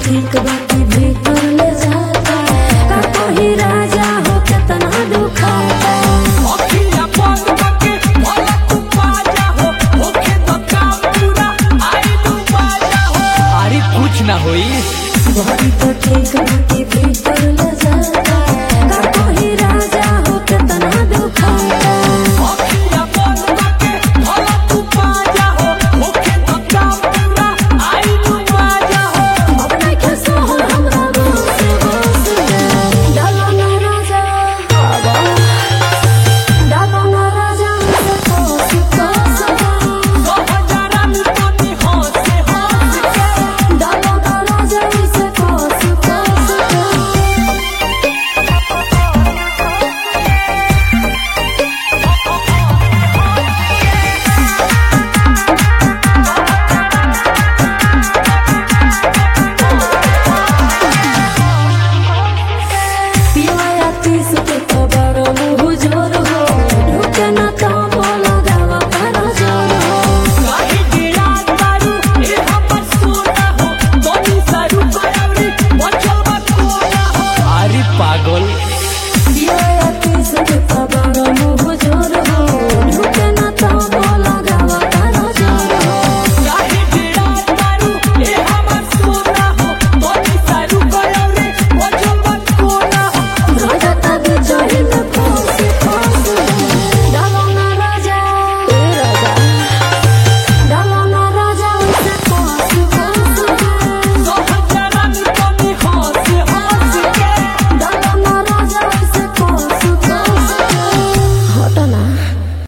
ठीक बाकी भीतर ले जाता का कोई राजा हो कितना दुखाता अखिया बंद करके भला तू पाजा हो ओके तो काम पूरा आई तू पाजा हो अरे कुछ ना होई बॉडी तो ठीक बाकी भीतर ले जाता का